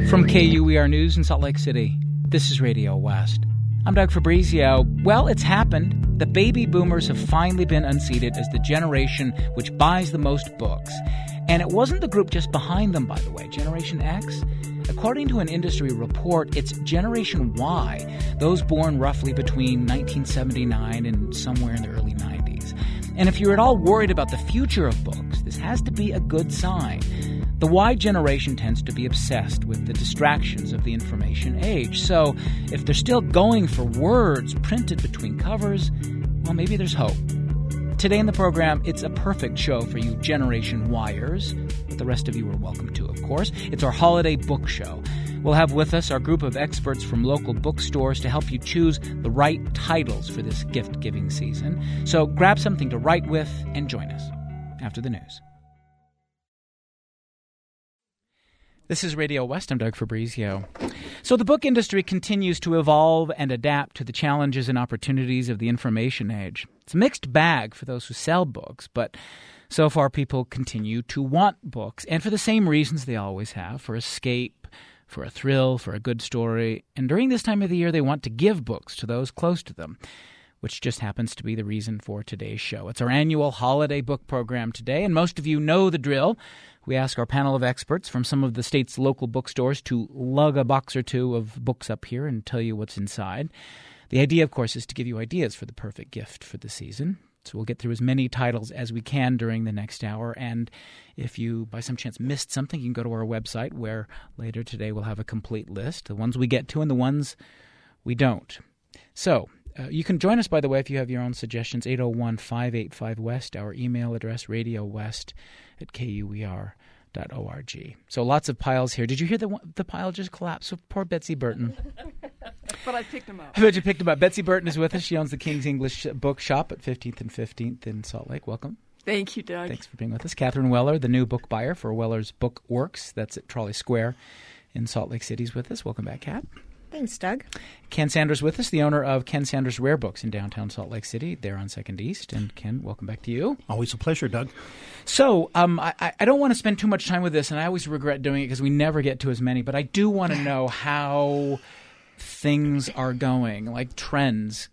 From KUER News in Salt Lake City, this is Radio West. I'm Doug Fabrizio. Well, it's happened. The baby boomers have finally been unseated as the generation which buys the most books. And it wasn't the group just behind them, by the way, Generation X. According to an industry report, it's Generation Y, those born roughly between 1979 and somewhere in the early 90s. And if you're at all worried about the future of books, this has to be a good sign. The Y generation tends to be obsessed with the distractions of the information age. So if they're still going for words printed between covers, well, maybe there's hope. Today in the program, it's a perfect show for you Generation Yers, but the rest of you are welcome too, of course. It's our holiday book show. We'll have with us our group of experts from local bookstores to help you choose the right titles for this gift-giving season. So grab something to write with and join us after the news. This is Radio West. I'm Doug Fabrizio. So the book industry continues to evolve and adapt to the challenges and opportunities of the information age. It's a mixed bag for those who sell books, but so far people continue to want books, and for the same reasons they always have, for escape, for a thrill, for a good story. And during this time of the year, they want to give books to those close to them, which just happens to be the reason for today's show. It's our annual holiday book program today, and most of you know the drill. We ask our panel of experts from some of the state's local bookstores to lug a box or two of books up here and tell you what's inside. The idea, of course, is to give you ideas for the perfect gift for the season. So we'll get through as many titles as we can during the next hour. And if you, by some chance, missed something, you can go to our website where later today we'll have a complete list, the ones we get to and the ones we don't. So you can join us, by the way, if you have your own suggestions, 801-585-WEST, our email address, radiowest@kuer.org. So lots of piles here. Did you hear the pile just collapse? So poor Betsy Burton. But I picked them up. I bet you picked them up. Betsy Burton is with us. She owns the King's English Bookshop at 15th and 15th in Salt Lake. Welcome. Thank you, Doug. Thanks for being with us. Catherine Weller, the new book buyer for Weller's Book Works. That's at Trolley Square in Salt Lake City, is with us. Welcome back, Kat. Thanks, Doug. Ken Sanders with us, the owner of Ken Sanders Rare Books in downtown Salt Lake City, there on 2nd East. And Ken, welcome back to you. Always a pleasure, Doug. So I don't want to spend too much time with this, and I always regret doing it because we never get to as many, but I do want to know how things are going, like trends.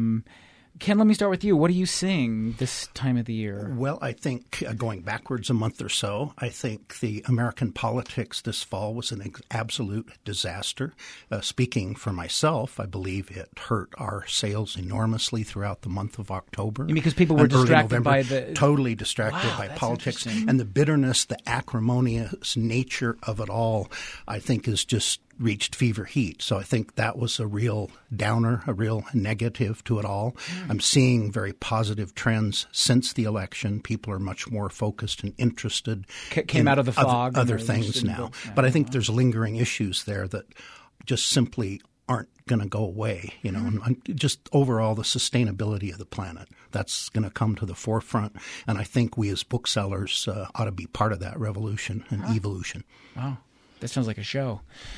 Ken, let me start with you. What are you seeing this time of the year? Well, I think going backwards a month or so, I think the American politics this fall was an absolute disaster. Speaking for myself, I believe it hurt our sales enormously throughout the month of October. Because people were distracted by the... Totally distracted by politics. And the bitterness, the acrimonious nature of it all, I think is just reached fever heat. So I think that was a real downer, a real negative to it all. I'm seeing very positive trends since the election. People are much more focused and interested. Came out of the fog. Other things now. But I think there's lingering issues there that just simply aren't going to go away, and just overall the sustainability of the planet. That's going to come to the forefront. And I think we as booksellers ought to be part of that revolution and evolution. Wow. That sounds like a show.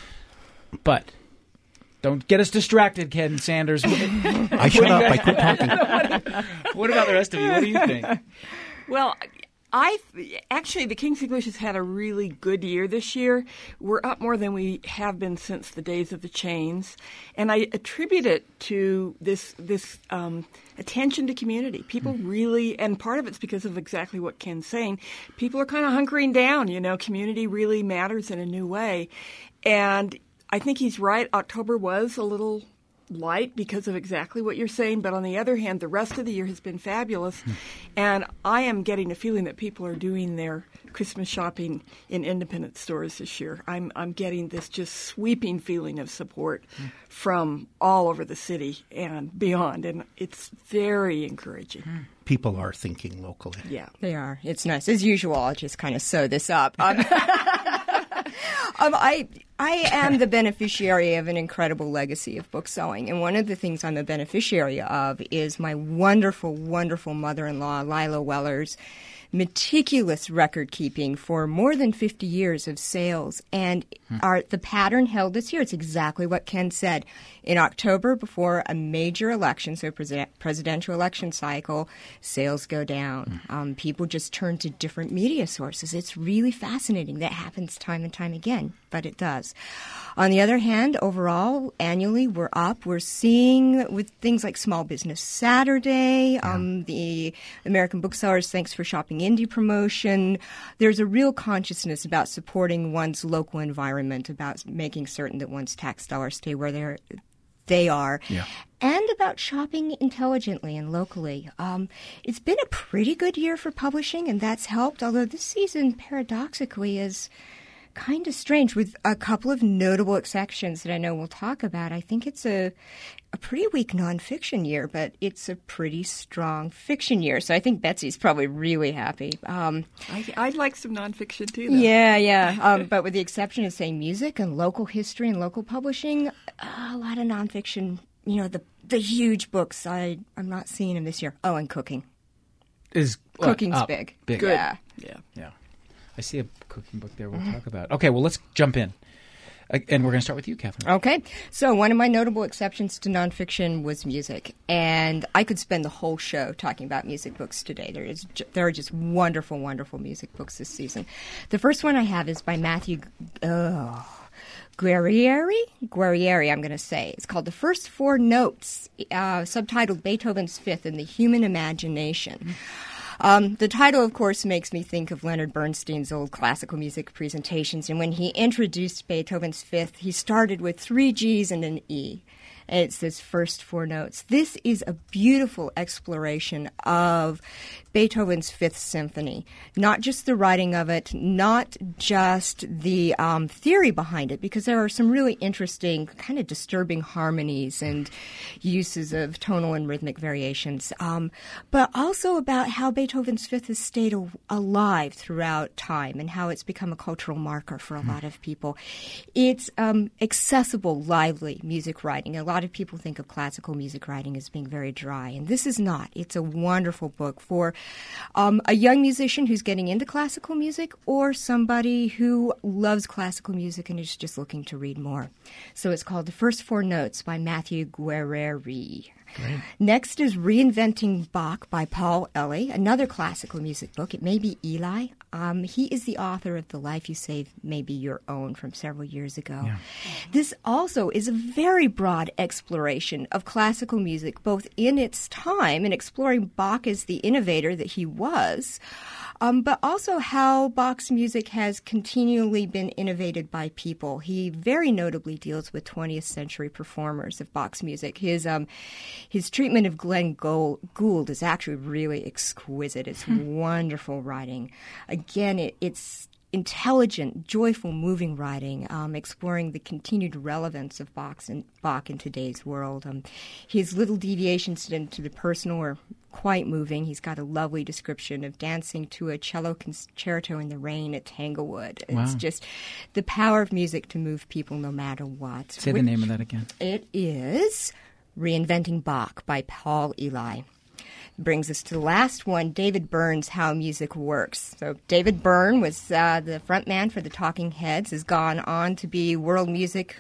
But don't get us distracted, Ken Sanders. I shut up. I quit talking. What about the rest of you? What do you think? Well, actually, the King's English has had a really good year this year. We're up more than we have been since the days of the chains. And I attribute it to this attention to community. People really, and part of it's because of exactly what Ken's saying, people are kind of hunkering down. Community really matters in a new way. And I think he's right. October was a little light because of exactly what you're saying. But on the other hand, the rest of the year has been fabulous. And I am getting a feeling that people are doing their Christmas shopping in independent stores this year. I'm getting this just sweeping feeling of support from all over the city and beyond. And it's very encouraging. People are thinking locally. Yeah, they are. It's nice. As usual, I'll just kind of sew this up. I am the beneficiary of an incredible legacy of book sewing, and one of the things I'm a beneficiary of is my wonderful, wonderful mother-in-law, Lila Wellers, meticulous record keeping for more than 50 years of sales. And the pattern held this year. It's exactly what Ken said. In October, before a major election, so presidential election cycle, sales go down. People just turn to different media sources. It's really fascinating. That happens time and time again, but it does. On the other hand, overall, annually, we're up. We're seeing with things like Small Business Saturday, the American Booksellers Thanks for Shopping Indie promotion. There's a real consciousness about supporting one's local environment, about making certain that one's tax dollars stay where they are, and about shopping intelligently and locally. It's been a pretty good year for publishing, and that's helped, although this season, paradoxically, is kind of strange, with a couple of notable exceptions that I know we'll talk about. I think it's a pretty weak nonfiction year, but it's a pretty strong fiction year. So I think Betsy's probably really happy. I'd like some nonfiction too, though. Yeah. But with the exception of, say, music and local history and local publishing, a lot of nonfiction, the huge books, I'm not seeing them this year. Oh, and cooking. Cooking's big. Big. Good. Yeah. I see a cooking book there we'll talk about. Okay, well, let's jump in. And we're going to start with you, Catherine. Okay. So one of my notable exceptions to nonfiction was music. And I could spend the whole show talking about music books today. There are just wonderful, wonderful music books this season. The first one I have is by Matthew Guerrieri, I'm going to say. It's called The First Four Notes, subtitled Beethoven's Fifth and the Human Imagination. The title, of course, makes me think of Leonard Bernstein's old classical music presentations. And when he introduced Beethoven's Fifth, he started with 3 Gs and an E. And it's his first 4 notes. This is a beautiful exploration of Beethoven's Fifth Symphony. Not just the writing of it, not just the theory behind it, because there are some really interesting, kind of disturbing harmonies and uses of tonal and rhythmic variations, but also about how Beethoven's Fifth has stayed alive throughout time and how it's become a cultural marker for a lot of people. It's accessible, lively music writing. A lot of people think of classical music writing as being very dry, and this is not. It's a wonderful book for a young musician who's getting into classical music or somebody who loves classical music and is just looking to read more. So it's called The First Four Notes by Matthew Guerrieri. Great. Next is Reinventing Bach by Paul Elie, another classical music book. It may be Eli. He is the author of The Life You Save May Be Your Own from several years ago. Yeah. This also is a very broad exploration of classical music, both in its time and exploring Bach as the innovator that he was, but also how Bach's music has continually been innovated by people. He very notably deals with 20th century performers of Bach's music. His treatment of Glenn Gould is actually really exquisite. It's wonderful writing. Again, it's intelligent, joyful, moving writing, exploring the continued relevance of Bach in today's world. His little deviations into the personal are quite moving. He's got a lovely description of dancing to a cello concerto in the rain at Tanglewood. Wow. It's just the power of music to move people no matter what. Say the name of that again. It is Reinventing Bach by Paul Elie. Brings us to the last one, David Byrne's How Music Works. So David Byrne was the front man for the Talking Heads, has gone on to be world music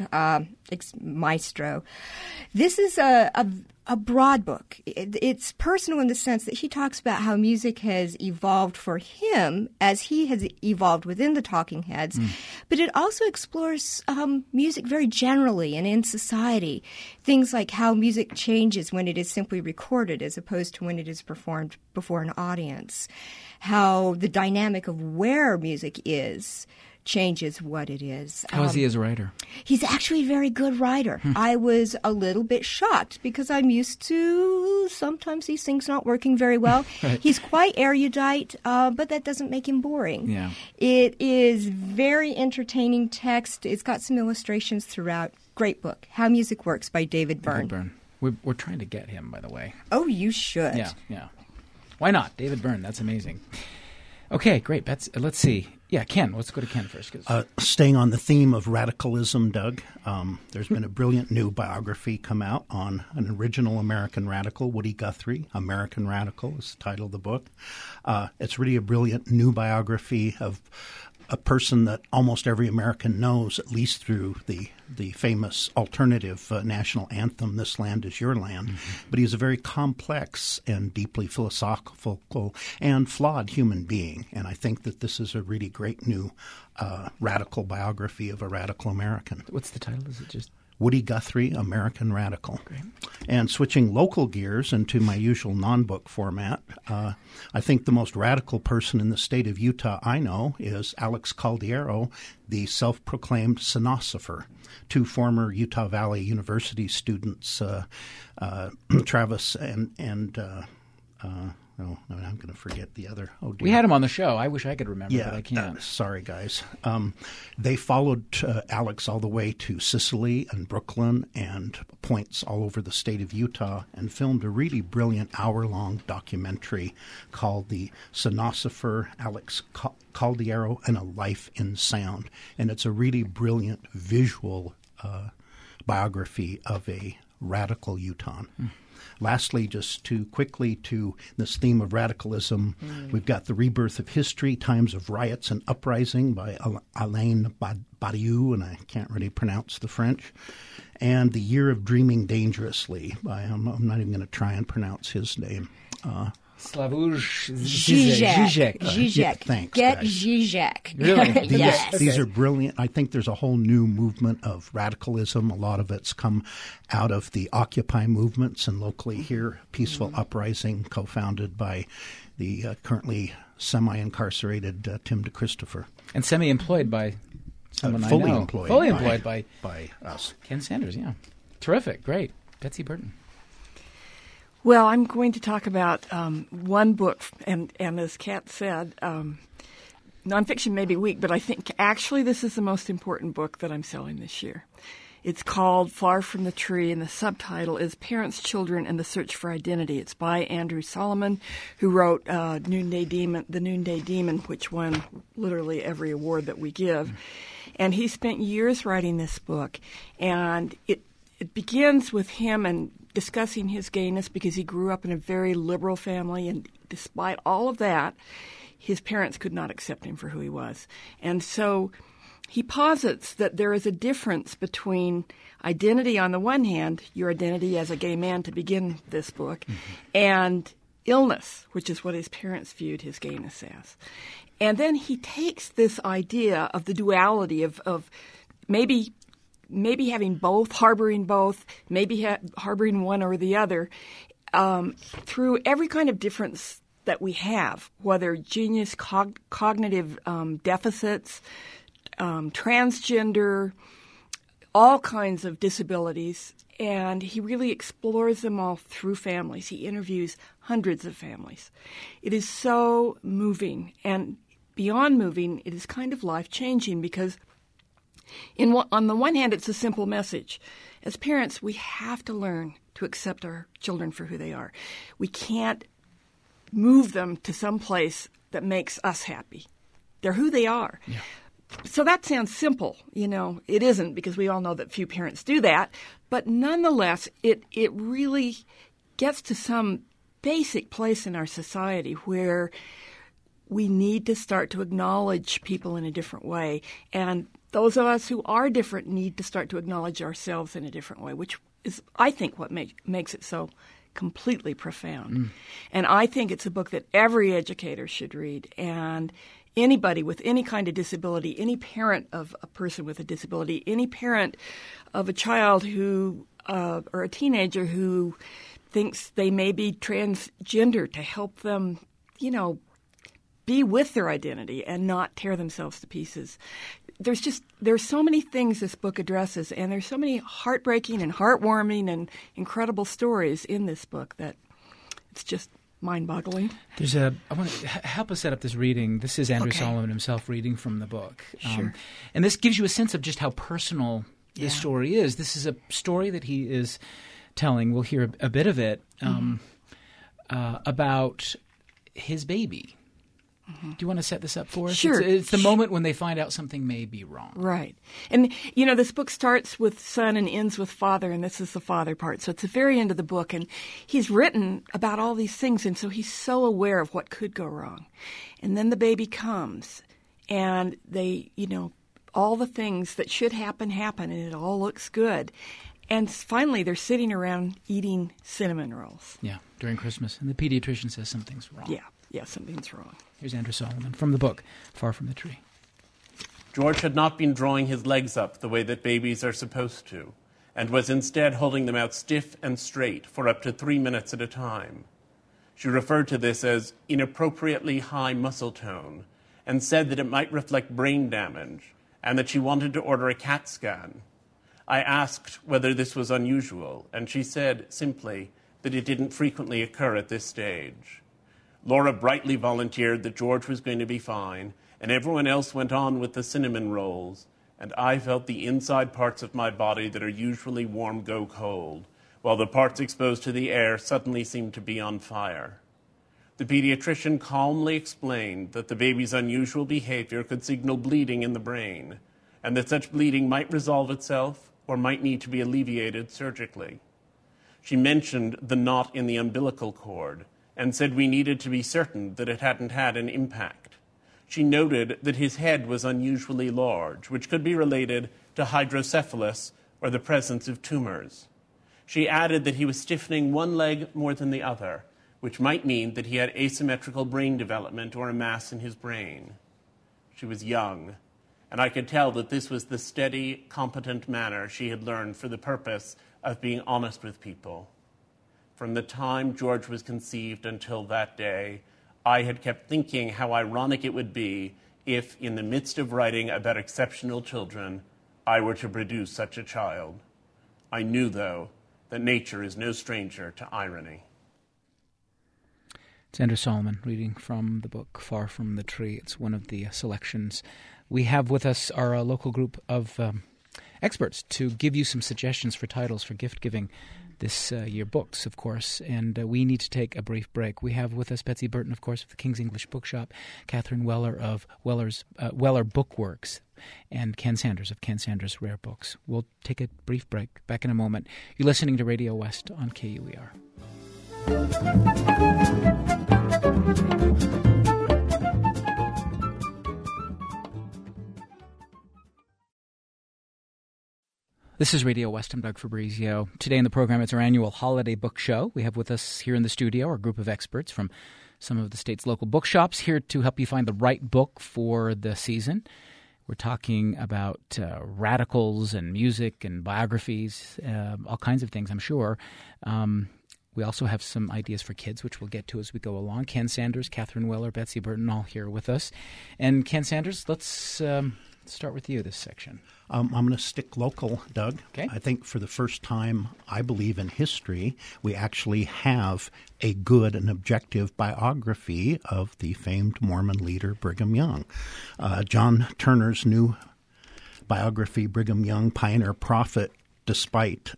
maestro. This is a broad book. It's personal in the sense that he talks about how music has evolved for him as he has evolved within the Talking Heads, but it also explores music very generally and in society. Things like how music changes when it is simply recorded as opposed to when it is performed before an audience. How the dynamic of where music is changes what it is. How is he as a writer? He's actually a very good writer. I was a little bit shocked because I'm used to sometimes these things not working very well. Right. He's quite erudite, but that doesn't make him boring. Yeah. It is very entertaining text. It's got some illustrations throughout. Great book. How Music Works by David Byrne. David Byrne. We're trying to get him, by the way. Oh, you should. Yeah. Why not? David Byrne, that's amazing. Okay, great. Let's see. Yeah, Ken. Let's go to Ken first. Staying on the theme of radicalism, Doug, there's been a brilliant new biography come out on an original American radical, Woody Guthrie. American Radical is the title of the book. It's really a brilliant new biography of a person that almost every American knows, at least through the famous alternative national anthem, This Land Is Your Land. Mm-hmm. But he's a very complex and deeply philosophical and flawed human being. And I think that this is a really great new radical biography of a radical American. What's the title? Is it just Woody Guthrie, American Radical. Great. And switching local gears into my usual non-book format, I think the most radical person in the state of Utah I know is Alex Caldiero, the self-proclaimed Sinosopher. Two former Utah Valley University students, Travis and I'm going to forget the other. Oh, dear. We had him on the show. I wish I could remember, but I can't. Sorry, guys. They followed Alex all the way to Sicily and Brooklyn and points all over the state of Utah and filmed a really brilliant hour-long documentary called The Sinosopher, Alex Caldiero, and a Life in Sound. And it's a really brilliant visual biography of a radical Utahn. Lastly, just too quickly to this theme of radicalism, we've got The Rebirth of History, Times of Riots and Uprising by Alain Badiou, and I can't really pronounce the French, and The Year of Dreaming Dangerously by, I'm not even going to try and pronounce his name. Slavoj Žižek. Thanks, Get guys. Žižek. Really? Yes. These are brilliant. I think there's a whole new movement of radicalism. A lot of it's come out of the Occupy movements and locally here, Peaceful Uprising, co-founded by the currently semi-incarcerated Tim DeChristopher. And semi-employed by someone I fully know. Employed Fully employed by us. Ken Sanders, yeah. Terrific. Great. Betsy Burton. Well, I'm going to talk about one book, and as Kat said, nonfiction may be weak, but I think actually this is the most important book that I'm selling this year. It's called Far from the Tree, and the subtitle is Parents, Children, and the Search for Identity. It's by Andrew Solomon, who wrote The Noonday Demon, which won literally every award that we give. And he spent years writing this book, and it begins with him and discussing his gayness because he grew up in a very liberal family, and despite all of that, his parents could not accept him for who he was. And so he posits that there is a difference between identity on the one hand, your identity as a gay man to begin this book, and illness, which is what his parents viewed his gayness as. And then he takes this idea of the duality of maybe having both, harboring both, maybe harboring one or the other, through every kind of difference that we have, whether genius, cognitive deficits, transgender, all kinds of disabilities. And he really explores them all through families. He interviews hundreds of families. It is so moving. And beyond moving, it is kind of life-changing because on the one hand, it's a simple message. As parents, we have to learn to accept our children for who they are. We can't move them to some place that makes us happy. They're who they are. Yeah. So that sounds simple. It isn't, because we all know that few parents do that. But nonetheless, it really gets to some basic place in our society where we need to start to acknowledge people in a different way. And those of us who are different need to start to acknowledge ourselves in a different way, which is, I think, what makes it so completely profound. And I think it's a book that every educator should read. And anybody with any kind of disability, any parent of a person with a disability, any parent of a child who or a teenager who thinks they may be transgender, to help them, be with their identity and not tear themselves to pieces. There's so many things this book addresses, and there's so many heartbreaking and heartwarming and incredible stories in this book that it's just mind-boggling. I want to help us set up this reading. This is Andrew Solomon himself reading from the book. Sure. And this gives you a sense of just how personal this story is. This is a story that he is telling. We'll hear a bit of it about his baby. Do you want to set this up for us? Sure. It's the moment when they find out something may be wrong. Right. And, this book starts with son and ends with father, and this is the father part. So it's the very end of the book, and he's written about all these things, and so he's so aware of what could go wrong. And then the baby comes, and they, all the things that should happen, and it all looks good. And finally, they're sitting around eating cinnamon rolls. Yeah, during Christmas. And the pediatrician says something's wrong. Yeah, something's wrong. Here's Andrew Solomon from the book, Far from the Tree. George had not been drawing his legs up the way that babies are supposed to, and was instead holding them out stiff and straight for up to 3 minutes at a time. She referred to this as inappropriately high muscle tone, and said that it might reflect brain damage, and that she wanted to order a CAT scan. I asked whether this was unusual, and she said simply that it didn't frequently occur at this stage. Laura brightly volunteered that George was going to be fine, and everyone else went on with the cinnamon rolls, and I felt the inside parts of my body that are usually warm go cold, while the parts exposed to the air suddenly seemed to be on fire. The pediatrician calmly explained that the baby's unusual behavior could signal bleeding in the brain, and that such bleeding might resolve itself or might need to be alleviated surgically. She mentioned the knot in the umbilical cord and said we needed to be certain that it hadn't had an impact. She noted that his head was unusually large, which could be related to hydrocephalus or the presence of tumors. She added that he was stiffening one leg more than the other, which might mean that he had asymmetrical brain development or a mass in his brain. She was young, and I could tell that this was the steady, competent manner she had learned for the purpose of being honest with people. From the time George was conceived until that day, I had kept thinking how ironic it would be if, in the midst of writing about exceptional children, I were to produce such a child. I knew, though, that nature is no stranger to irony. It's Andrew Solomon reading from the book Far from the Tree. It's one of the selections. We have with us our local group of experts to give you some suggestions for titles for gift-giving this year, books, of course, and we need to take a brief break. We have with us Betsy Burton, of course, of the King's English Bookshop, Catherine Weller of Weller Bookworks, and Ken Sanders of Ken Sanders Rare Books. We'll take a brief break. Back in a moment. You're listening to Radio West on KUER. This is Radio West. I'm Doug Fabrizio. Today in the program, it's our annual holiday book show. We have with us here in the studio our group of experts from some of the state's local bookshops here to help you find the right book for the season. We're talking about radicals and music and biographies, all kinds of things, I'm sure. We also have some ideas for kids, which we'll get to as we go along. Ken Sanders, Catherine Weller, Betsy Burton, all here with us. And Ken Sanders, let's start with you this section. I'm going to stick local, Doug. Okay. I think for the first time, I believe in history, we actually have a good and objective biography of the famed Mormon leader Brigham Young. John Turner's new biography, Brigham Young, Pioneer Prophet, despite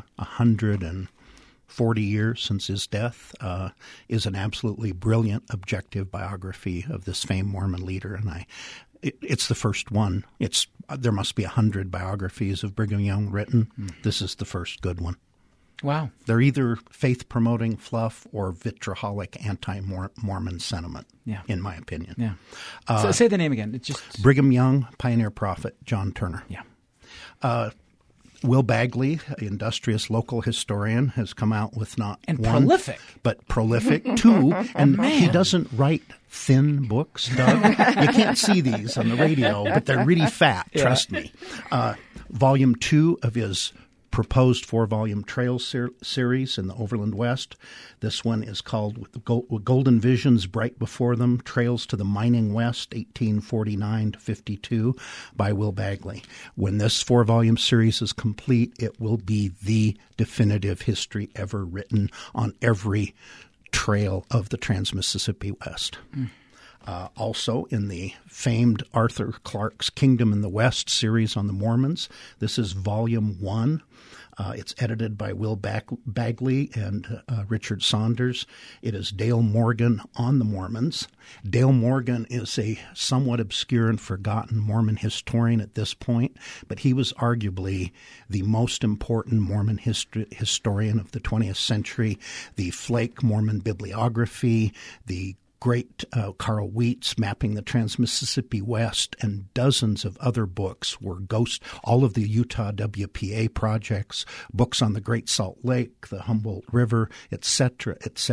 140 years since his death, is an absolutely brilliant, objective biography of this famed Mormon leader, and it's the first one. There must be 100 biographies of Brigham Young written. This is the first good one. Wow. They're either faith-promoting fluff or vitriolic anti-Mormon sentiment, in my opinion. Yeah. So say the name again. It's just Brigham Young, Pioneer Prophet, John Turner. Yeah. Will Bagley, industrious local historian, has come out with not and one, prolific, but prolific too. And he doesn't write thin books, Doug. You can't see these on the radio, but they're really fat. Trust me. Volume 2 of his proposed 4-volume Trails series in the Overland West. This one is called With Golden Visions Bright Before Them, Trails to the Mining West, 1849 to 52, by Will Bagley. When this 4-volume series is complete, it will be the definitive history ever written on every trail of the Trans-Mississippi West. Also in the famed Arthur Clarke's Kingdom in the West series on the Mormons. This is Volume 1. It's edited by Will Bagley and Richard Saunders. It is Dale Morgan on the Mormons. Dale Morgan is a somewhat obscure and forgotten Mormon historian at this point, but he was arguably the most important Mormon historian of the 20th century. The Flake Mormon Bibliography, the great Carl Wheats Mapping the Trans-Mississippi West, and dozens of other books were all of the Utah WPA projects, books on the Great Salt Lake, the Humboldt River, etc.,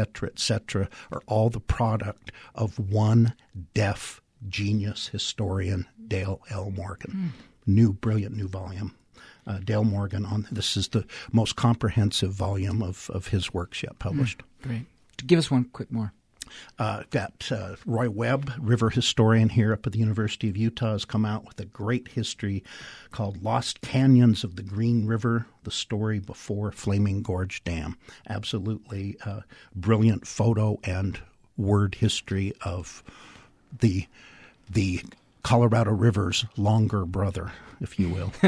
are all the product of one deaf genius historian, Dale L. Morgan. Brilliant new volume. Dale Morgan this is the most comprehensive volume of his works yet published. Great. Give us one quick more. Got Roy Webb, river historian here up at the University of Utah, has come out with a great history called Lost Canyons of the Green River, the story before Flaming Gorge Dam. Absolutely brilliant photo and word history of the Colorado River's longer brother, if you will.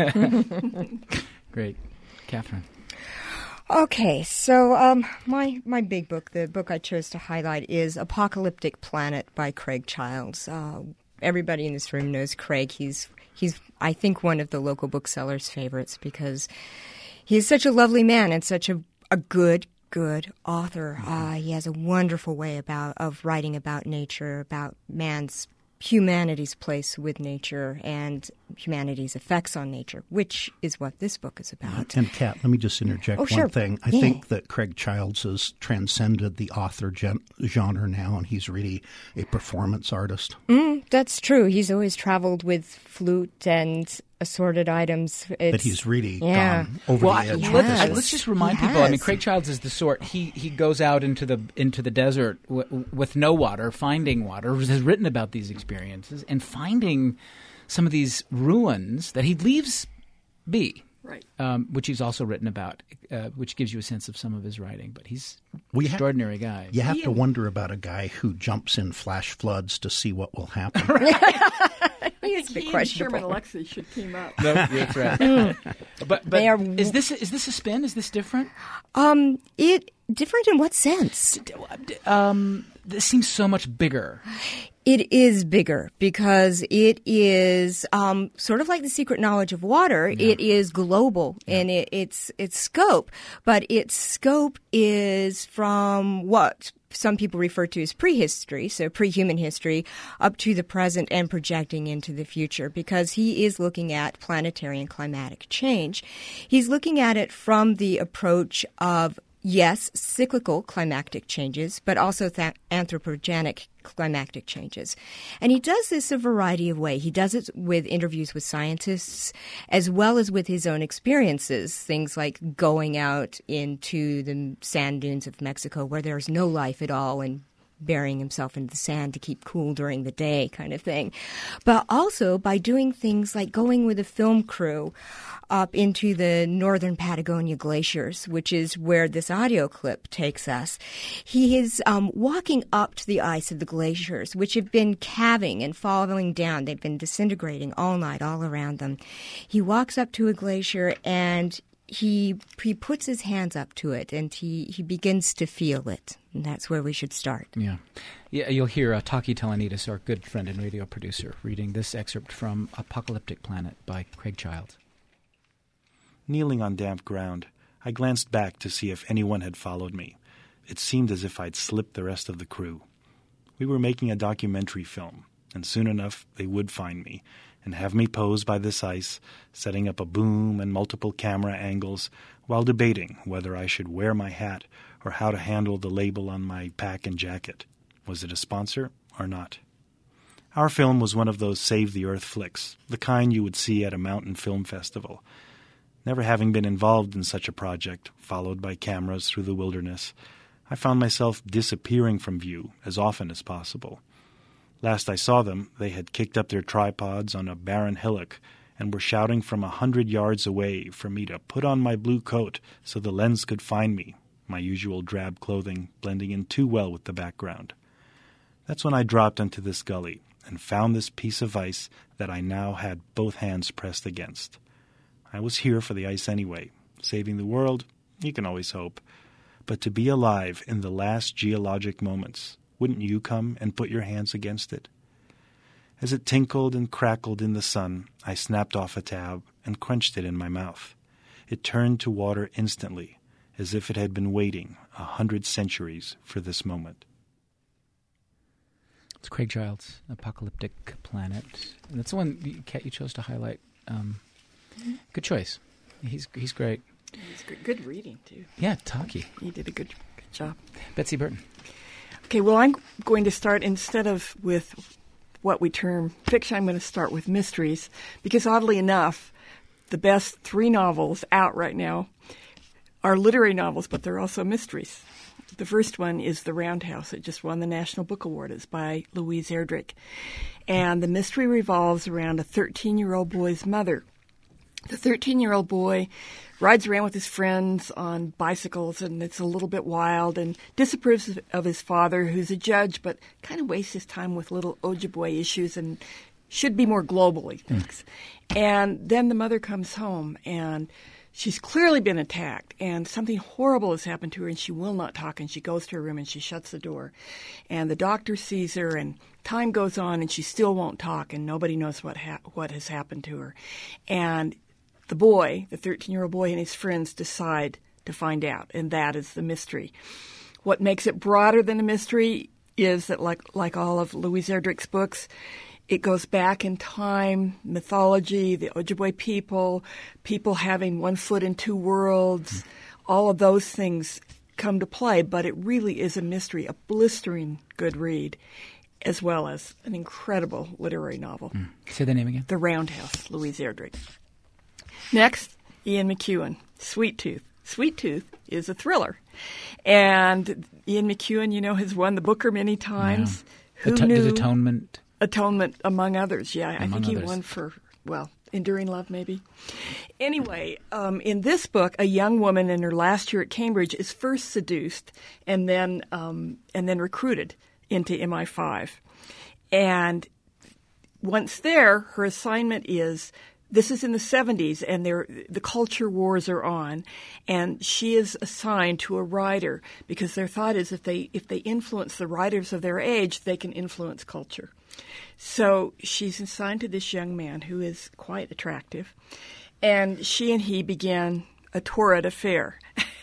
Great. Catherine. Okay, so my big book, the book I chose to highlight, is Apocalyptic Planet by Craig Childs. Everybody in this room knows Craig. He's I think one of the local booksellers' favorites because he's such a lovely man and such a good author. He has a wonderful way of writing about nature, about humanity's place with nature and humanity's effects on nature, which is what this book is about. And Kat, let me just interject one thing. I think that Craig Childs has transcended the author genre now, and he's really a performance artist. That's true. He's always traveled with flute and assorted items. But he's really gone over the edge. Let's just remind people. I mean, Craig Childs is the sort. He goes out into the desert with no water, finding water. Has written about these experiences and finding some of these ruins that he leaves be. Right. Which he's also written about, which gives you a sense of some of his writing. But he's an extraordinary guy. You have to wonder about a guy who jumps in flash floods to see what will happen. I think he and Sherman Alexie should team up. No, that's right. But is this a spin? Is this different? Different in what sense? This seems so much bigger. It is bigger because it is sort of like The Secret Knowledge of Water. Yeah. It is global in its scope, but its scope is from what some people refer to as prehistory, so pre-human history, up to the present and projecting into the future, because he is looking at planetary and climatic change. He's looking at it from the approach of, yes, cyclical climactic changes, but also anthropogenic climactic changes. And he does this a variety of ways. He does it with interviews with scientists as well as with his own experiences, things like going out into the sand dunes of Mexico where there's no life at all and burying himself into the sand to keep cool during the day kind of thing. But also by doing things like going with a film crew up into the northern Patagonia glaciers, which is where this audio clip takes us. He is walking up to the ice of the glaciers, which have been calving and falling down. They've been disintegrating all night, all around them. He walks up to a glacier and he puts his hands up to it and he begins to feel it. And that's where we should start. Yeah, you'll hear Taki Telenides, our good friend and radio producer, reading this excerpt from Apocalyptic Planet by Craig Childs. Kneeling on damp ground, I glanced back to see if anyone had followed me. It seemed as if I'd slipped the rest of the crew. We were making a documentary film, and soon enough they would find me and have me pose by this ice, setting up a boom and multiple camera angles while debating whether I should wear my hat or how to handle the label on my pack and jacket. Was it a sponsor or not? Our film was one of those Save the Earth flicks, the kind you would see at a mountain film festival. Never having been involved in such a project, followed by cameras through the wilderness, I found myself disappearing from view as often as possible. Last I saw them, they had kicked up their tripods on a barren hillock and were shouting from 100 yards away for me to put on my blue coat so the lens could find me, my usual drab clothing blending in too well with the background. That's when I dropped into this gully and found this piece of ice that I now had both hands pressed against. I was here for the ice anyway. Saving the world, you can always hope. But to be alive in the last geologic moments, wouldn't you come and put your hands against it? As it tinkled and crackled in the sun, I snapped off a tab and crunched it in my mouth. It turned to water instantly, as if it had been waiting 100 centuries for this moment. It's Craig Child's Apocalyptic Planet. And that's the one, Kat, you chose to highlight. Good choice. He's great. It's good reading, too. Yeah, talky. You did a good job. Betsy Burton. Okay, well, I'm going to start, instead of with what we term fiction, I'm going to start with mysteries, because oddly enough, the best 3 novels out right now are literary novels, but they're also mysteries. The first one is The Roundhouse. It just won the National Book Award. It's by Louise Erdrich. And the mystery revolves around a 13-year-old boy's mother. The 13-year-old boy rides around with his friends on bicycles, and it's a little bit wild, and disapproves of his father, who's a judge, but kind of wastes his time with little Ojibwe issues and should be more global, he thinks. And then the mother comes home, and she's clearly been attacked, and something horrible has happened to her, and she will not talk, and she goes to her room, and she shuts the door. And the doctor sees her, and time goes on, and she still won't talk, and nobody knows what has happened to her. And the boy, the 13-year-old boy, and his friends decide to find out, and that is the mystery. What makes it broader than a mystery is that, like all of Louise Erdrich's books, it goes back in time, mythology, the Ojibwe people having one foot in two worlds, all of those things come to play, but it really is a mystery, a blistering good read, as well as an incredible literary novel. Say the name again. The Roundhouse, Louise Erdrich. Next, Ian McEwan, Sweet Tooth. Sweet Tooth is a thriller. And Ian McEwan, has won the Booker many times. Yeah. Who knew? Atonement. Atonement, among others, yeah. I think he others. won for, Enduring Love, maybe. Anyway, in this book, a young woman in her last year at Cambridge is first seduced and then recruited into MI5. And once there, her assignment is, this is in the 70s, and the culture wars are on, and she is assigned to a writer because their thought is if they influence the writers of their age, they can influence culture. So she's assigned to this young man who is quite attractive, and she and he began a torrid affair.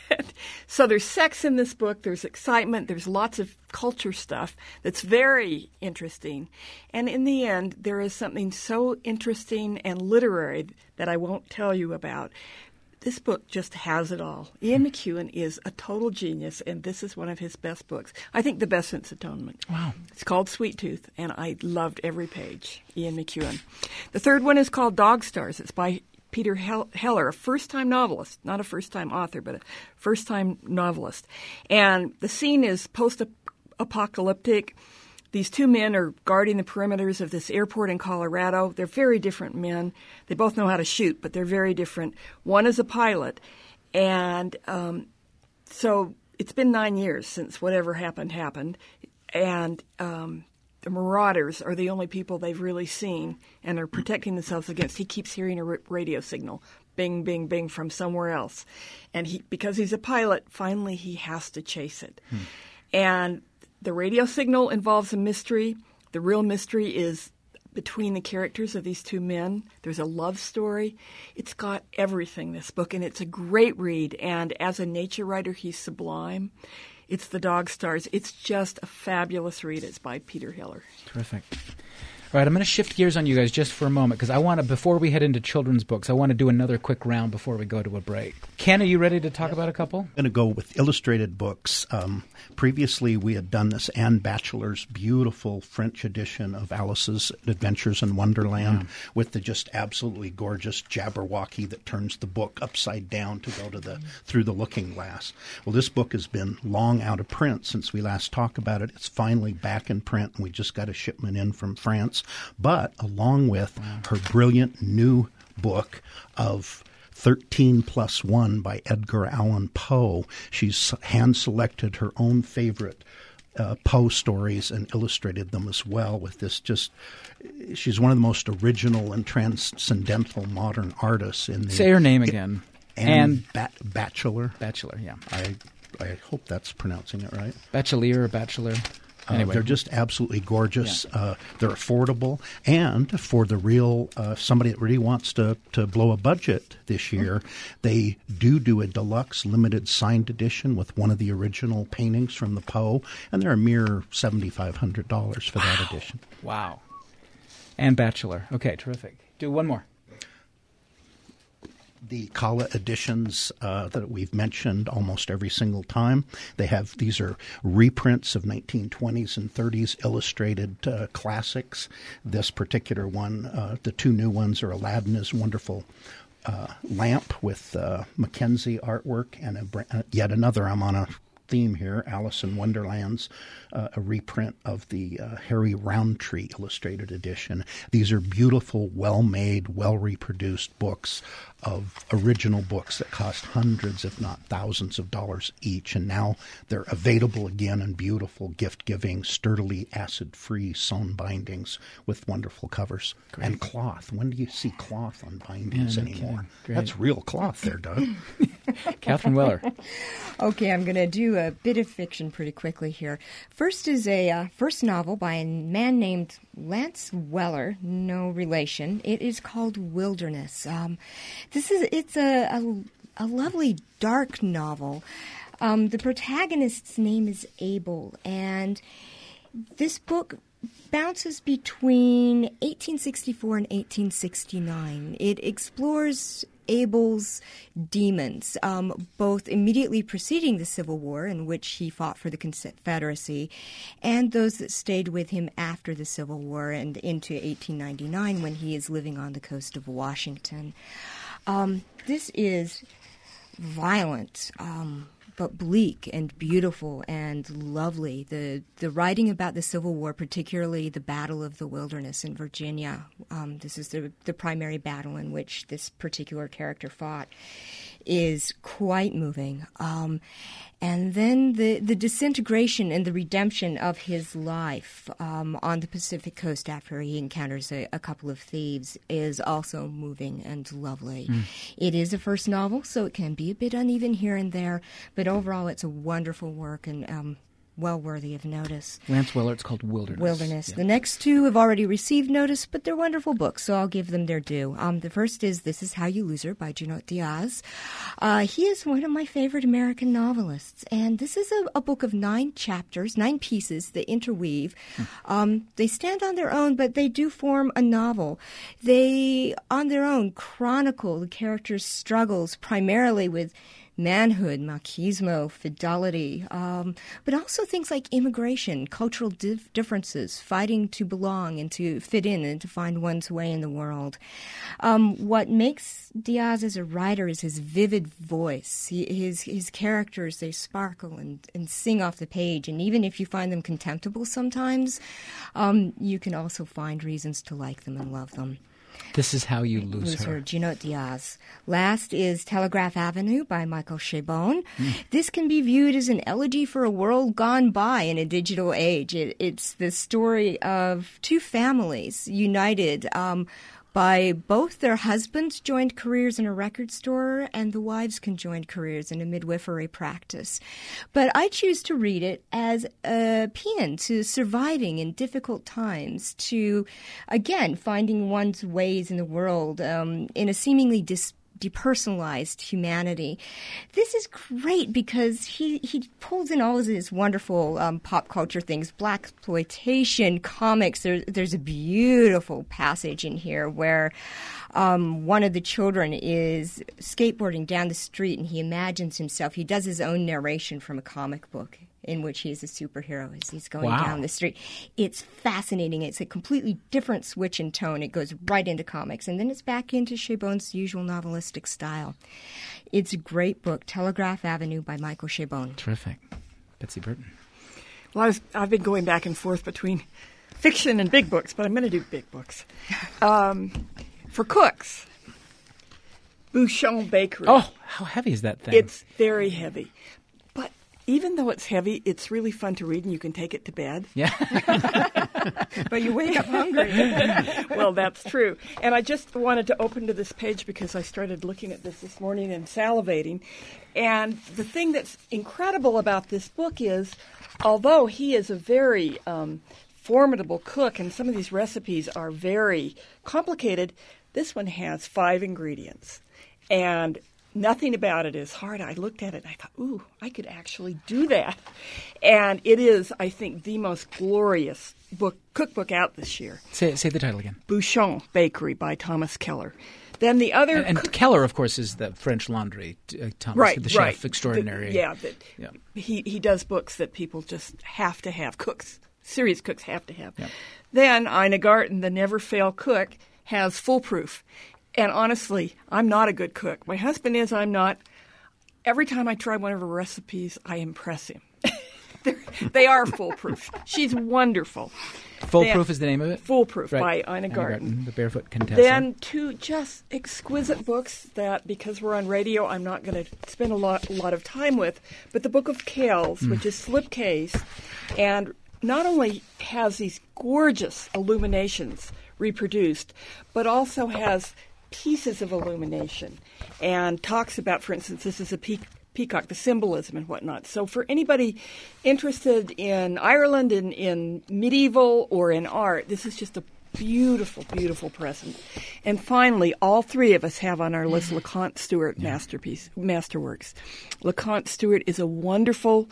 So there's sex in this book, there's excitement, there's lots of culture stuff that's very interesting. And in the end, there is something so interesting and literary that I won't tell you about. This book just has it all. Ian McEwan is a total genius, and this is one of his best books. I think the best since Atonement. Wow. It's called Sweet Tooth, and I loved every page. Ian McEwan. The third one is called Dog Stars. It's by Peter Heller, a first-time novelist, not a first-time author, but a first-time novelist. And the scene is post-apocalyptic. These 2 men are guarding the perimeters of this airport in Colorado. They're very different men. They both know how to shoot, but they're very different. One is a pilot. And so it's been 9 years since whatever happened. And the Marauders are the only people they've really seen and are protecting themselves against. He keeps hearing a radio signal, bing, bing, bing, from somewhere else. And because he's a pilot, finally he has to chase it. And the radio signal involves a mystery. The real mystery is between the characters of these 2 men. There's a love story. It's got everything, this book, and it's a great read. And as a nature writer, he's sublime. It's The Dog Stars. It's just a fabulous read. It's by Peter Heller. Terrific. All right, I'm going to shift gears on you guys just for a moment because I want to, before we head into children's books, I want to do another quick round before we go to a break. Ken, are you ready to talk about a couple? I'm going to go with illustrated books. Previously, we had done this Anne Batchelor's beautiful French edition of Alice's Adventures in Wonderland with the just absolutely gorgeous Jabberwocky that turns the book upside down to go to through the looking glass. Well, this book has been long out of print since we last talked about it. It's finally back in print, and we just got a shipment in from France. But along with her brilliant new book of 13+1 by Edgar Allan Poe, she's hand-selected her own favorite Poe stories and illustrated them as well with this she's one of the most original and transcendental modern artists in the... Say her name again. Anne Batchelor. Batchelor, yeah. I hope that's pronouncing it right. Batchelor or Batchelor. Anyway. They're just absolutely gorgeous. Yeah. They're affordable. And for the real somebody that really wants to blow a budget this year, they do a deluxe limited signed edition with one of the original paintings from the Poe, and they're a mere $7,500 for that edition. Wow. And Batchelor. Okay, terrific. Do one more. The Kala editions that we've mentioned almost every single time. These are reprints of 1920s and 30s illustrated classics. This particular one, the two new ones are Aladdin's Wonderful Lamp with Mackenzie artwork, and yet another, I'm on a theme here, Alice in Wonderland's a reprint of the Harry Roundtree illustrated edition. These are beautiful, well-made, well-reproduced books of original books that cost hundreds, if not thousands of dollars each, and now they're available again in beautiful, gift-giving, sturdily acid-free sewn bindings with wonderful covers. Great. And cloth. When do you see cloth on bindings anymore? That's real cloth there, Doug. Catherine Weller. Okay, I'm going to do a bit of fiction pretty quickly here. First is a first novel by a man named Lance Weller, no relation. It is called Wilderness. It's a lovely dark novel. The protagonist's name is Abel, and this book bounces between 1864 and 1869. It explores Abel's demons, both immediately preceding the Civil War, in which he fought for the Confederacy, and those that stayed with him after the Civil War and into 1899 when he is living on the coast of Washington. This is violent, but bleak and beautiful and lovely. The writing about the Civil War, particularly the Battle of the Wilderness in Virginia, this is the primary battle in which this particular character fought, is quite moving. And then the disintegration and the redemption of his life on the Pacific coast after he encounters a couple of thieves is also moving and lovely. It is a first novel, so it can be a bit uneven here and there, but overall it's a wonderful work and well worthy of notice. Lance Weller, it's called Wilderness. Yeah. The next two have already received notice, but they're wonderful books, so I'll give them their due. The first is This Is How You Lose Her by Junot Diaz. He is one of my favorite American novelists, and this is a book of 9 chapters, 9 pieces that interweave. They stand on their own, but they do form a novel. They, on their own, chronicle the characters' struggles primarily with manhood, machismo, fidelity, but also things like immigration, cultural differences, fighting to belong and to fit in and to find one's way in the world. What makes Diaz as a writer is his vivid voice. His characters, they sparkle and sing off the page, and even if you find them contemptible sometimes, you can also find reasons to like them and love them. This Is How You Lose Her. Junot Diaz. Last is Telegraph Avenue by Michael Chabon. This can be viewed as an elegy for a world gone by in a digital age. It's the story of 2 families united by both their husbands joined careers in a record store and the wives conjoined careers in a midwifery practice. But I choose to read it as a paean to surviving in difficult times, to, again, finding one's ways in the world in a seemingly depersonalized humanity. This is great because he pulls in all of his wonderful pop culture things, blaxploitation, comics. There's a beautiful passage in here where one of the children is skateboarding down the street and he imagines himself. He does his own narration from a comic book in which he is a superhero as he's going down the street. It's fascinating. It's a completely different switch in tone. It goes right into comics, and then it's back into Chabon's usual novelistic style. It's a great book, Telegraph Avenue by Michael Chabon. Terrific. Betsy Burton. Well, I've been going back and forth between fiction and big books, but I'm going to do big books. For cooks, Bouchon Bakery. Oh, how heavy is that thing? It's very heavy. But even though it's heavy, it's really fun to read, and you can take it to bed. Yeah. But you wake up hungry. Well, that's true. And I just wanted to open to this page because I started looking at this morning and salivating. And the thing that's incredible about this book is, although he is a very formidable cook, and some of these recipes are very complicated, this one has 5 ingredients. And nothing about it is hard. I looked at it and I thought, ooh, I could actually do that. And it is, I think, the most glorious cookbook out this year. Say the title again. Bouchon Bakery by Thomas Keller. Then the other... And Keller, of course, is the French Laundry, Thomas, the chef extraordinary. He does books that people just have to have. Serious cooks have to have. Yep. Then Ina Garten, the never-fail cook, has Foolproof. And honestly, I'm not a good cook. My husband is, I'm not. Every time I try one of her recipes, I impress him. They are foolproof. She's wonderful. Foolproof is the name of it? Foolproof right. by Ina Garten. The Barefoot Contessa. Then 2 just exquisite books that, because we're on radio, I'm not going to spend a lot of time with. But the Book of Kells, which is slipcase, and not only has these gorgeous illuminations reproduced, but also has pieces of illumination and talks about, for instance, this is a peacock, the symbolism and whatnot. So for anybody interested in Ireland, in medieval or in art, this is just a beautiful, beautiful present. And finally, all 3 of us have on our list LeConte Stewart masterworks. LeConte Stewart is a wonderful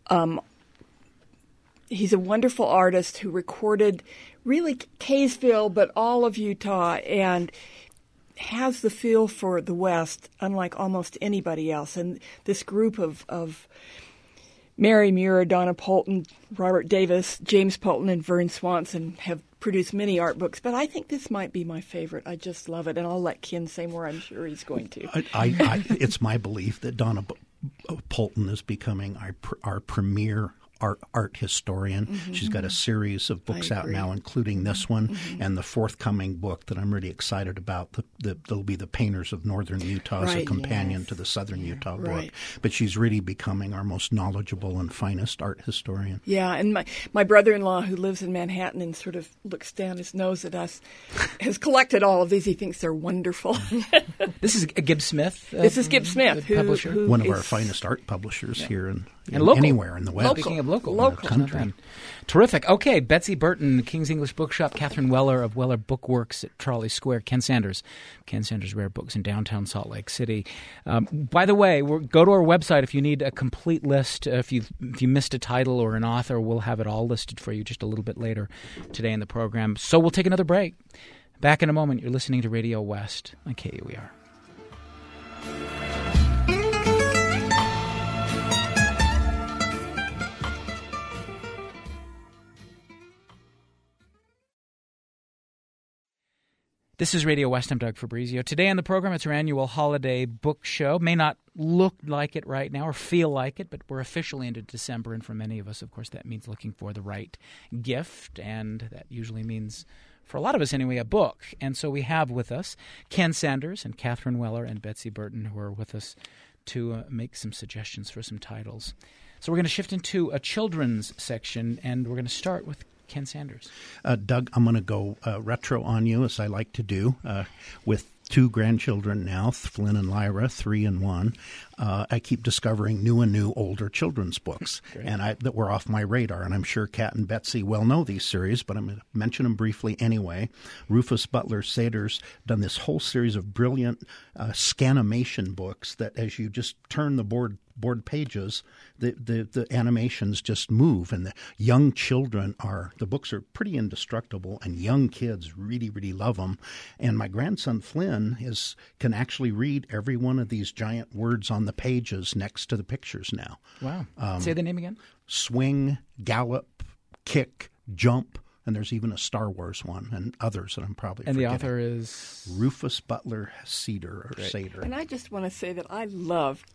he's a wonderful artist who recorded really Kaysville, but all of Utah, and has the feel for the West, unlike almost anybody else. And this group of Mary Muir, Donna Poulton, Robert Davis, James Poulton, and Vern Swanson have produced many art books, but I think this might be my favorite. I just love it, and I'll let Ken say more. I'm sure he's going to. It's my belief that Donna Poulton is becoming our premier art historian. Mm-hmm. She's got a series of books out now, including this one, and the forthcoming book that I'm really excited about. That'll be The Painters of Northern Utah as a companion to the Southern Utah book. But she's really becoming our most knowledgeable and finest art historian. Yeah, and my brother-in-law, who lives in Manhattan and sort of looks down his nose at us, has collected all of these. He thinks they're wonderful. This is Gibbs Smith? This is Gibbs Smith, who one of our finest art publishers here in local. Anywhere in the West. Speaking of local country. Terrific. Okay, Betsy Burton, King's English Bookshop, Catherine Weller of Weller Bookworks at Trolley Square, Ken Sanders Rare Books in downtown Salt Lake City. By the way, go to our website if you need a complete list. If you missed a title or an author, we'll have it all listed for you just a little bit later today in the program. So we'll take another break. Back in a moment. You're listening to Radio West on KUER. This is Radio West. I'm Doug Fabrizio. Today on the program, it's our annual holiday book show. May not look like it right now or feel like it, but we're officially into December, and for many of us, of course, that means looking for the right gift, and that usually means, for a lot of us anyway, a book. And so we have with us Ken Sanders and Catherine Weller and Betsy Burton, who are with us to make some suggestions for some titles. So we're going to shift into a children's section, and we're going to start with Ken Sanders. Doug, I'm going to go retro on you, as I like to do, with 2 grandchildren now, Flynn and Lyra, 3 and 1. I keep discovering new older children's books and that were off my radar. And I'm sure Kat and Betsy well know these series, but I'm going to mention them briefly anyway. Rufus Butler Sader's done this whole series of brilliant scanimation books that as you just turn the board pages, the animations just move, and the young children the books are pretty indestructible, and young kids really, really love them. And my grandson Flynn can actually read every one of these giant words on the pages next to the pictures now. Wow. Say the name again. Swing, gallop, kick, jump. And there's even a Star Wars one and others that I'm probably forgetting. And the author is? Rufus Butler Sader. And I just want to say that I love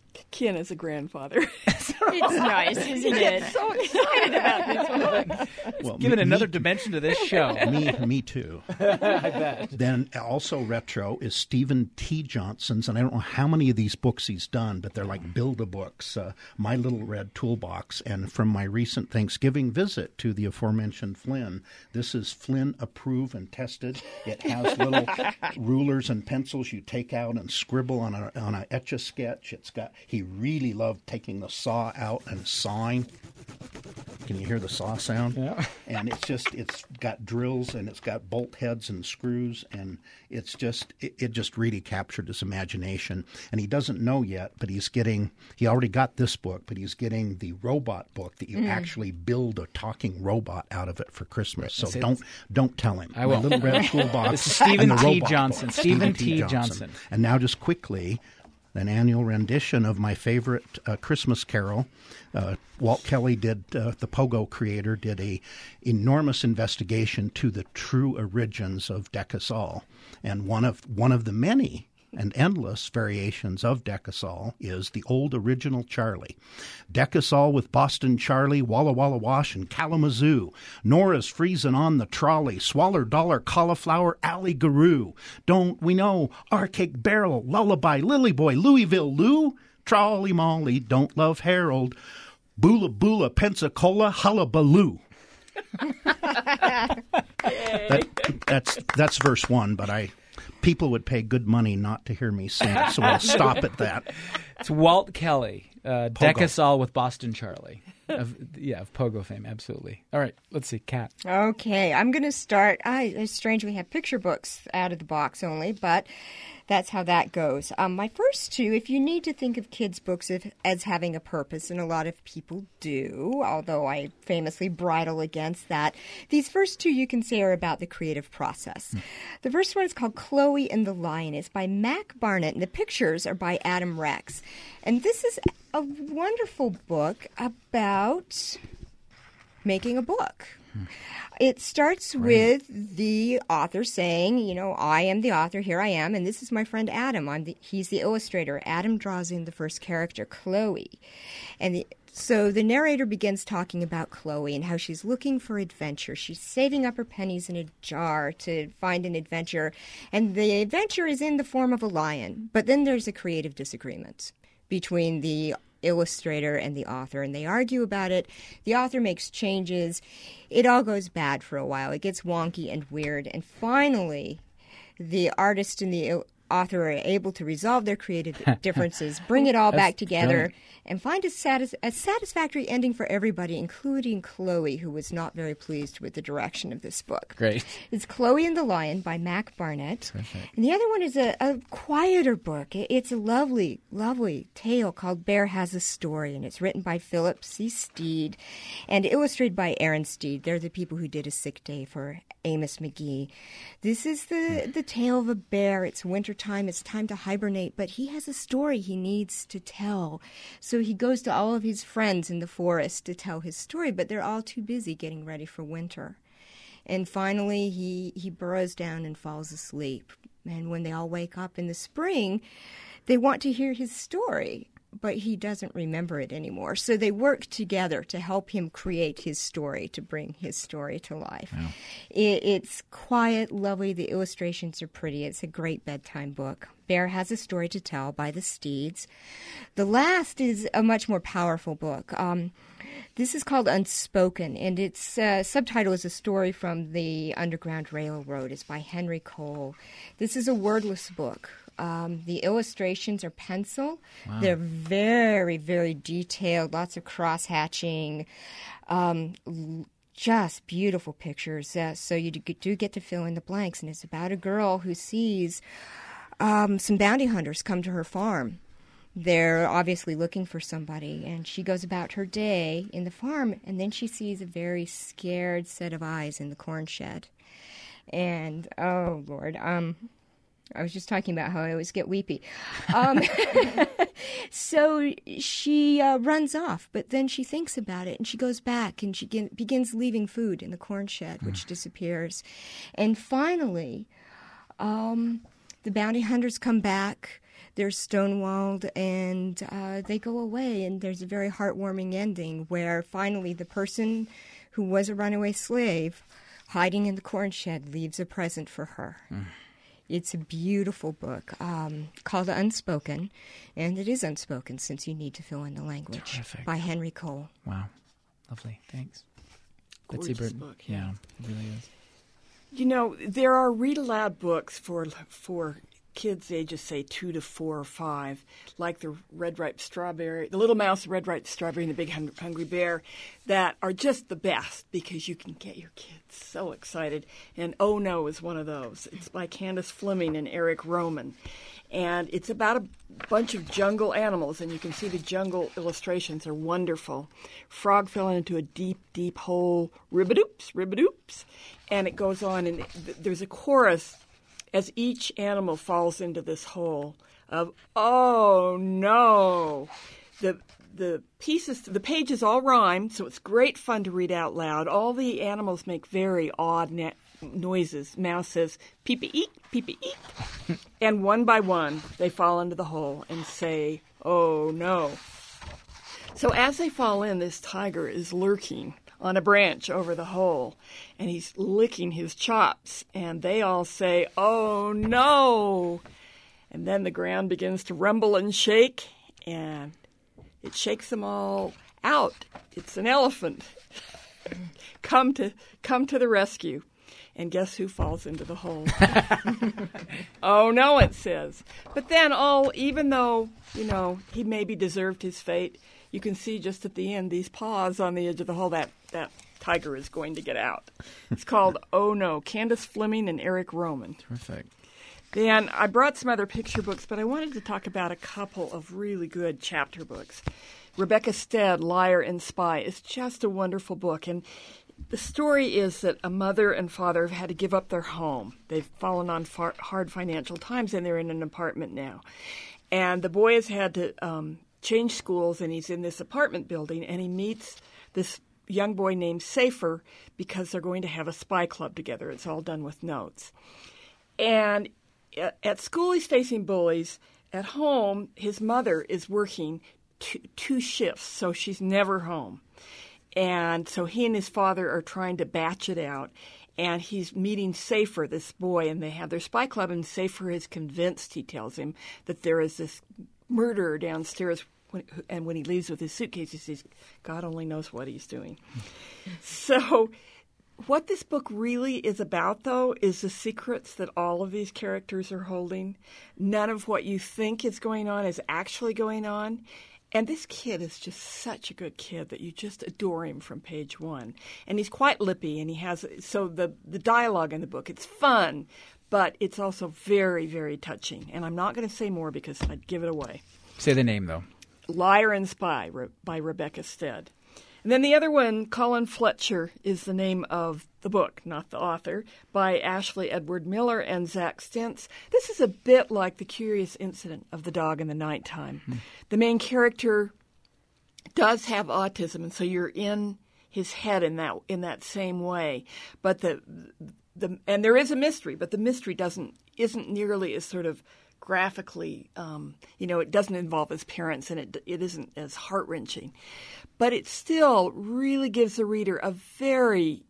Ken is a grandfather. It's nice, isn't it? So excited about this one. Well, Given another dimension to this show. Me too. I bet. Then also retro is Stephen T. Johnson's, and I don't know how many of these books he's done, but they're like Build-A-Books, My Little Red Toolbox. And from my recent Thanksgiving visit to the aforementioned Flynn, this is Flynn approved and tested. It has little rulers and pencils you take out and scribble on a Etch-A-Sketch. He really loved taking the saw out and sawing. Can you hear the saw sound? Yeah. And it's got drills and it's got bolt heads and screws, and it just really captured his imagination. And he doesn't know yet, but he already got this book, but he's getting the robot book that you actually build a talking robot out of it for Christmas. So don't tell him. I won't. My Little Red Toolbox. This is Stephen and the T. robot Johnson. book. Stephen T. Johnson. And now just quickly, an annual rendition of my favorite Christmas carol. Walt Kelly the Pogo creator, did a enormous investigation to the true origins of Decusal. And one of the many and endless variations of Decusal is the old original Charlie. Decusal with Boston Charlie, Walla Walla Wash, and Kalamazoo. Nora's freezing on the trolley. Swaller Dollar Cauliflower Alley Garoo. Don't we know? Arcade Barrel, Lullaby, Lily Boy, Louisville Lou. Trolley Molly, Don't Love Harold. Boola Boola, Pensacola, Hullabaloo. That's verse 1, but people would pay good money not to hear me sing, so I'll stop at that. It's Walt Kelly, Decusal with Boston Charlie. Of Pogo fame, absolutely. All right, let's see, Kat. Okay, I'm going to start. It's strange we have picture books out of the box only, but that's how that goes. My first two, if you need to think of kids' books as having a purpose, and a lot of people do, although I famously bridle against that, these first two you can say are about the creative process. The first one is called Chloe and the Lion. It's by Mac Barnett, and the pictures are by Adam Rex. And this is a wonderful book about making a book. It starts with the author saying, I am the author, here I am, and this is my friend Adam. He's the illustrator. Adam draws in the first character, Chloe. And so the narrator begins talking about Chloe and how she's looking for adventure. She's saving up her pennies in a jar to find an adventure, and the adventure is in the form of a lion. But then there's a creative disagreement between the illustrator and the author, and they argue about it. The author makes changes. It all goes bad for a while. It gets wonky and weird, and finally the artist and the author are able to resolve their creative differences, bring it all back together, brilliant. And find a satisfactory ending for everybody, including Chloe, who was not very pleased with the direction of this book. Great. It's Chloe and the Lion by Mac Barnett. Perfect. And the other one is a quieter book. It's a lovely, lovely tale called Bear Has a Story, and it's written by Philip C. Steed and illustrated by Aaron Steed. They're the people who did A Sick Day for Amos McGee. This is the tale of a bear. It's wintertime. It's time to hibernate, but he has a story he needs to tell. So he goes to all of his friends in the forest to tell his story, but they're all too busy getting ready for winter. And finally, he burrows down and falls asleep. And when they all wake up in the spring, they want to hear his story, but he doesn't remember it anymore. So they work together to help him create his story, to bring his story to life. Wow. It's quiet, lovely. The illustrations are pretty. It's a great bedtime book. Bear Has a Story to Tell by the Steeds. The last is a much more powerful book. This is called Unspoken, and its subtitle is A Story from the Underground Railroad. It's by Henry Cole. This is a wordless book. The illustrations are pencil. Wow. They're very, very detailed, lots of cross-hatching, just beautiful pictures. So you do get to fill in the blanks, and it's about a girl who sees some bounty hunters come to her farm. They're obviously looking for somebody, and she goes about her day in the farm, and then she sees a very scared set of eyes in the corn shed. And, oh, Lord, I was just talking about how I always get weepy. So she runs off, but then she thinks about it, and she goes back, and she begins leaving food in the corn shed, which disappears. And finally, the bounty hunters come back. they're stonewalled, and they go away. And there's a very heartwarming ending where finally the person who was a runaway slave hiding in the corn shed leaves a present for her. It's a beautiful book called Unspoken, and it is unspoken since you need to fill in the language. Terrific. By Henry Cole. Wow. Lovely. Thanks. Gorgeous Betsy Burton. book. Yeah, it really is. You know, there are read-aloud books for kids ages, say, 2 to 4 or 5, like the Red Ripe Strawberry, the Little Mouse, the Red Ripe Strawberry, and the Big Hungry Bear, that are just the best because you can get your kids so excited. And Oh No is one of those. It's by Candace Fleming and Eric Roman. And it's about a bunch of jungle animals, and you can see the jungle illustrations are wonderful. Frog fell into a deep, deep hole, ribbidoops, ribbidoops. And it goes on, and there's a chorus as each animal falls into this hole of, oh no. The pages all rhyme, so it's great fun to read out loud. All the animals make very odd noises. Mouse says, peep-a-eek, peep-a-eek. And one by one, they fall into the hole and say, oh no. So as they fall in, this tiger is lurking on a branch over the hole, and he's licking his chops, and they all say, oh no. And then the ground begins to rumble and shake, and it shakes them all out. It's an elephant. Come to the rescue. And guess who falls into the hole? Oh no, it says. But then even though, he maybe deserved his fate, you can see just at the end these paws on the edge of the hole. That tiger is going to get out. It's called Oh No, Candace Fleming and Eric Roman. Terrific. Then I brought some other picture books, but I wanted to talk about a couple of really good chapter books. Rebecca Stead, Liar and Spy, is just a wonderful book. And the story is that a mother and father have had to give up their home. They've fallen on hard financial times, and they're in an apartment now. And the boy has had to change schools, and he's in this apartment building, and he meets this young boy named Safer because they're going to have a spy club together. It's all done with notes. And at school, he's facing bullies. At home, his mother is working two shifts, so she's never home. And so he and his father are trying to batch it out. And he's meeting Safer, this boy, and they have their spy club, and Safer is convinced, he tells him, that there is this murderer downstairs. And when he leaves with his suitcase, he says, God only knows what he's doing. So what this book really is about, though, is the secrets that all of these characters are holding. None of what you think is going on is actually going on. And this kid is just such a good kid that you just adore him from page one. And he's quite lippy, and the dialogue in the book, it's fun, but it's also very, very touching. And I'm not going to say more because I'd give it away. Say the name, though. Liar and Spy by Rebecca Stead. And then the other one, Colin Fletcher, is the name of the book, not the author, by Ashley Edward Miller and Zach Stentz. This is a bit like The Curious Incident of the Dog in the Nighttime. The main character does have autism, and so you're in his head in that same way. But and there is a mystery, but the mystery isn't nearly as sort of graphically, it doesn't involve his parents, and it isn't as heart-wrenching. But it still really gives the reader a very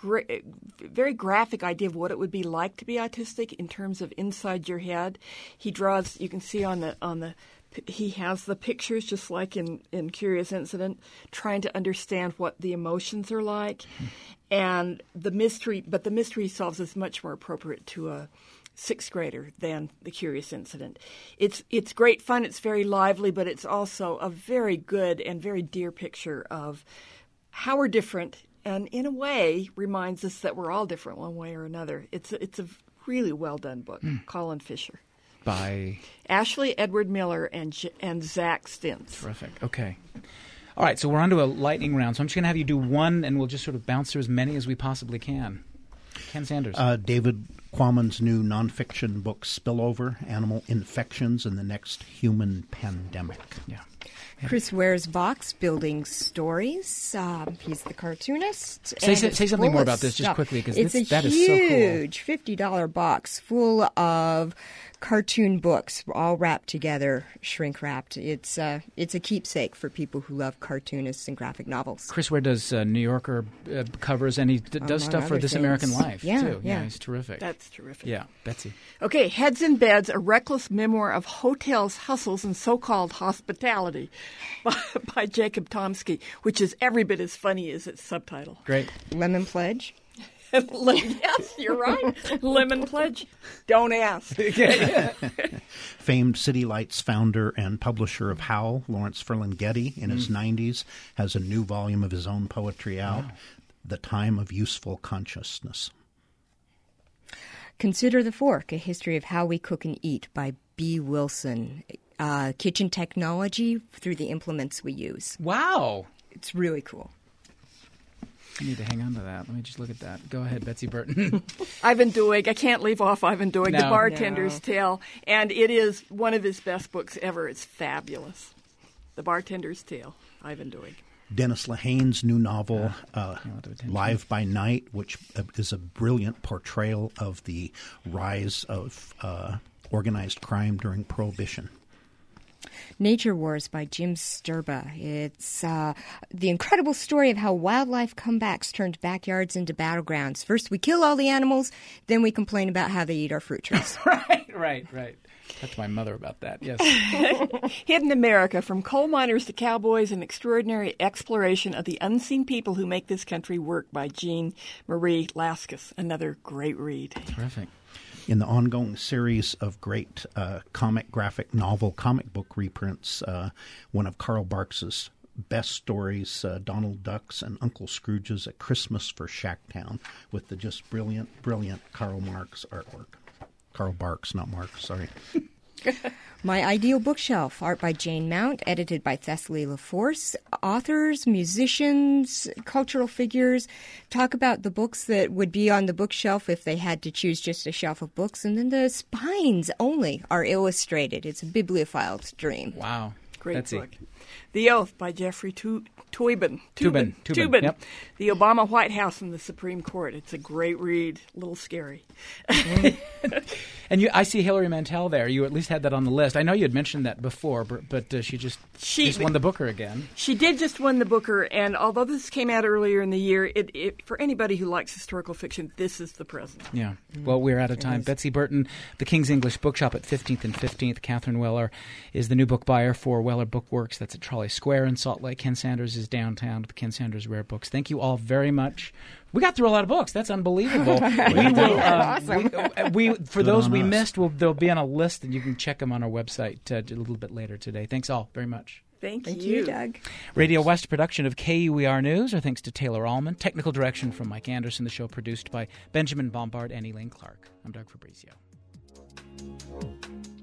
graphic idea of what it would be like to be autistic in terms of inside your head. He draws, you can see he has the pictures just like in Curious Incident, trying to understand what the emotions are like. And the mystery he solves is much more appropriate to a sixth grader than The Curious Incident. It's great fun. It's very lively, but it's also a very good and very dear picture of how we're different, and in a way reminds us that we're all different one way or another. It's a really well done book. Colin Fisher by Ashley Edward Miller and Zach Stentz. Terrific. Okay. All right, so we're on to a lightning round. So I'm just going to have you do one, and we'll just sort of bounce through as many as we possibly can. Ken Sanders. David Quammen's new nonfiction book, Spillover, Animal Infections and the Next Human Pandemic. Yeah. Chris Ware's Box, Building Stories. He's the cartoonist. Say something more about this just quickly, because that is so cool. It's a huge $50 box full of cartoon books, all wrapped together, shrink wrapped. It's a keepsake for people who love cartoonists and graphic novels. Chris Ware does New Yorker covers, and he does stuff for This American Life, too. Yeah, he's terrific. That's terrific. Yeah, Betsy. Okay, Heads in Beds, a reckless memoir of hotels, hustles, and so-called hospitality by Jacob Tomsky, which is every bit as funny as its subtitle. Great. Lemon Pledge. Yes, you're right. Lemon Pledge. Don't ask. Famed City Lights founder and publisher of Howl, Lawrence Ferlinghetti, in his 90s, has a new volume of his own poetry out, The Time of Useful Consciousness. Consider the Fork, A History of How We Cook and Eat by B. Wilson. Kitchen technology through the implements we use. Wow. It's really cool. I need to hang on to that. Let me just look at that. Go ahead, Betsy Burton. Ivan Doig. I can't leave off Ivan Doig, The Bartender's Tale. And it is one of his best books ever. It's fabulous. The Bartender's Tale, Ivan Doig. Dennis Lehane's new novel, Live by Night, which is a brilliant portrayal of the rise of organized crime during Prohibition. Nature Wars by Jim Sturba. It's the incredible story of how wildlife comebacks turned backyards into battlegrounds. First we kill all the animals, then we complain about how they eat our fruit trees. Right. Talk to my mother about that, yes. Hidden America, From Coal Miners to Cowboys, an extraordinary exploration of the unseen people who make this country work by Jean Marie Laskus. Another great read. Terrific. In the ongoing series of great comic book reprints, one of Carl Barks's best stories, Donald Duck's and Uncle Scrooge's A Christmas for Shacktown, with the just brilliant Karl Marx artwork. Carl Barks, not Marx, sorry. My Ideal Bookshelf, art by Jane Mount, edited by Thessaly LaForce. Authors, musicians, cultural figures talk about the books that would be on the bookshelf if they had to choose just a shelf of books, and then the spines only are illustrated. It's a bibliophile's dream. Wow. Great Betsy. book. The Oath by Jeffrey Toobin. Yep. The Obama White House and the Supreme Court. It's a great read. A little scary. And I see Hilary Mantel there. You at least had that on the list. I know you had mentioned that before, but she just won the Booker again. She did just win the Booker, and although this came out earlier in the year, it for anybody who likes historical fiction, this is the present. Yeah. Well, we're out of time. Betsy Burton, The King's English Bookshop at 15th and 15th. Catherine Weller is the new book buyer for Weller Bookworks. That's at Trolley Square in Salt Lake. Ken Sanders is downtown with Ken Sanders Rare Books. Thank you all very much. We got through a lot of books. That's unbelievable. For those we missed, they'll be on a list, and you can check them on our website a little bit later today. Thanks all very much. Thank you, Doug. Radio West production of KUER News. Our thanks to Taylor Allman. Technical direction from Mike Anderson. The show produced by Benjamin Bombard and Elaine Clark. I'm Doug Fabrizio.